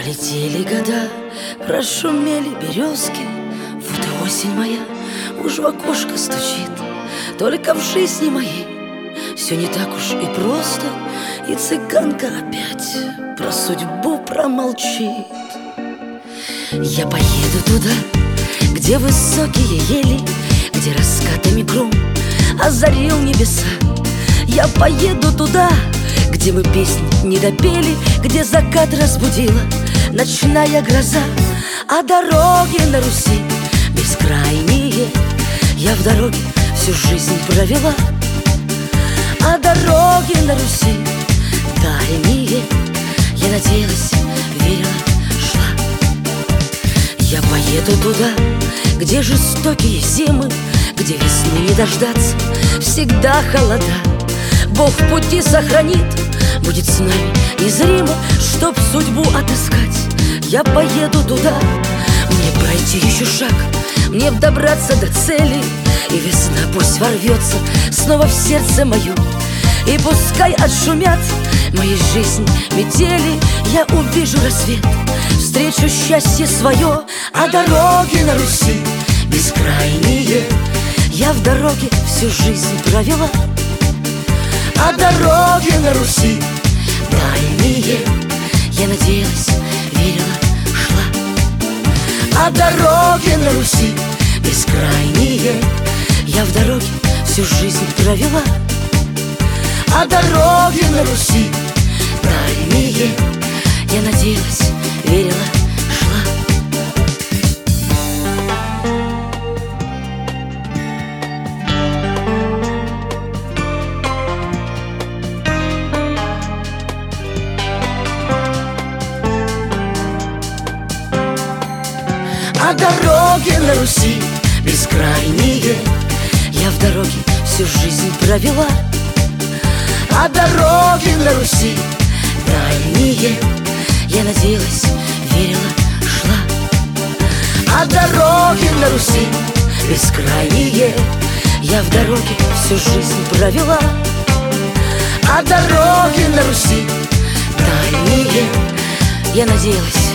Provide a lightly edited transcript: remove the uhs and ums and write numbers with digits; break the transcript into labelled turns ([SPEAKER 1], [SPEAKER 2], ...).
[SPEAKER 1] Пролетели года, прошумели березки. Вот и осень моя уж в окошко стучит. Только в жизни моей все не так уж и просто, и цыганка опять про судьбу промолчит. Я поеду туда, где высокие ели, где раскатами гром озарил небеса. Я поеду туда, где мы песни не допели, где закат разбудила ночная гроза. А дороги на Руси бескрайние я в дороге всю жизнь провела. А дороги на Руси дальние я надеялась, верила, шла. Я поеду туда, где жестокие зимы, где весны не дождаться, всегда холода. Бог в пути сохранит, будет с нами незримо, чтоб судьбу отыскать. Я поеду туда, мне пройти еще шаг, мне добраться до цели. И весна пусть ворвется снова в сердце мое, и пускай отшумят моей жизни метели. Я увижу рассвет, встречу счастье свое. А дороги на Руси бескрайние я в дороге всю жизнь провела. А дороги на Руси дальние я надеялась, верила, шла. А дороги на Руси бескрайние я в дороге всю жизнь провела. А дороги на Руси дальние я надеялась, верила, шла. А дороги на Руси бескрайние я в дороге всю жизнь провела. А дороги на Руси дальние я надеялась, верила, шла. А дороги на Руси бескрайние я в дороге всю жизнь провела. А дороги на Руси дальние я надеялась,